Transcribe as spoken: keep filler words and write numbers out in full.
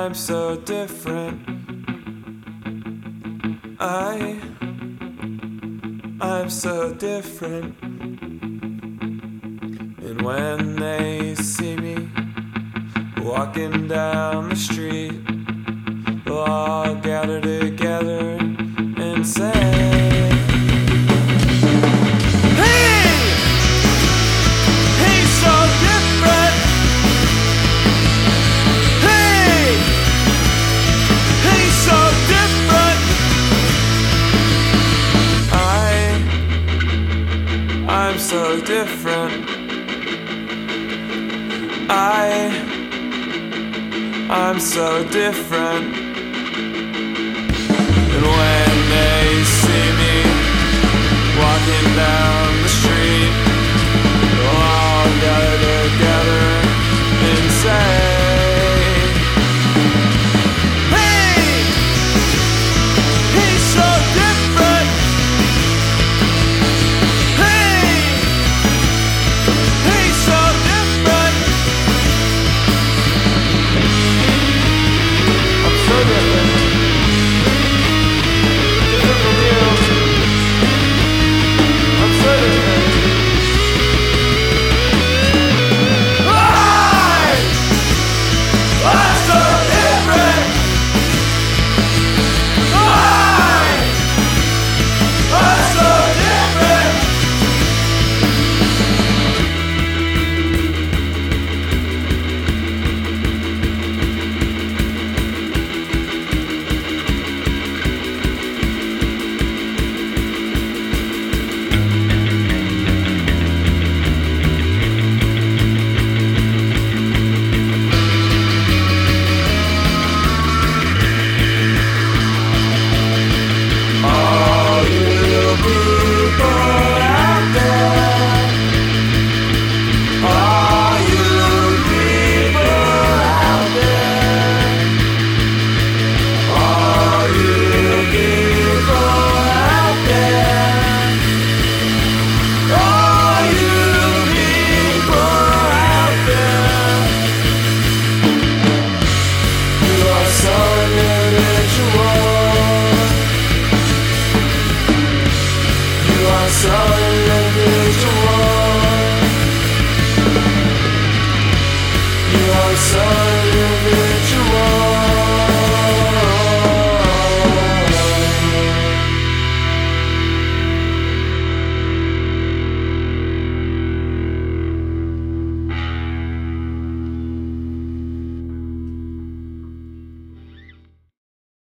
I'm so different. I, I'm so different. And when they see me walking down the street, they'll all gather together and say, I'm so different. I, I'm so different. And when they see me walking down the street, they'll all gather